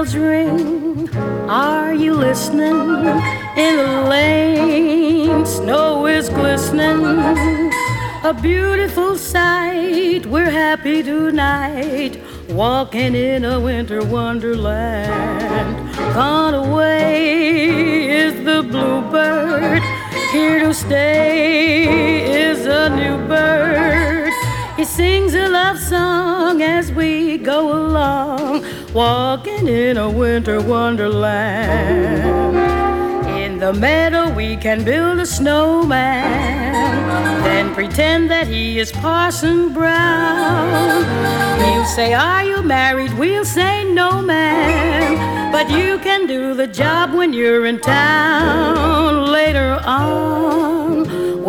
bells ring. Are you listening? In the lane, snow is glistening. A beautiful sight. We're happy tonight, walking in a winter wonderland. Gone away is the bluebird. Here to stay is a new bird. He sings a love song as we go along, walking in a winter wonderland. In the meadow we can build a snowman, then pretend that he is Parson Brown. He'll say, are you married? We'll say, no, ma'am. But you can do the job when you're in town. Later on,